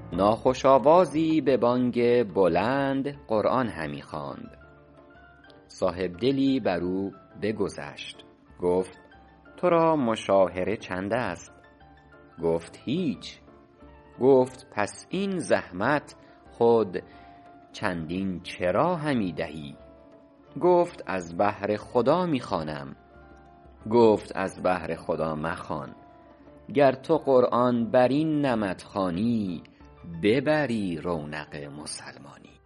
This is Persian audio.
ناخوش آوازی به بانگ بلند قرآن همی خواند. صاحبدلی بر او بگذشت، گفت تو را مشاهره چند است؟ گفت هیچ. گفت پس این زحمت خود چندین چرا همی دهی؟ گفت از بهر خدا می خوانم. گفت از بهر خدا مخوان، گر تو قرآن بر این نمط خوانی ببری رونق مسلمانی.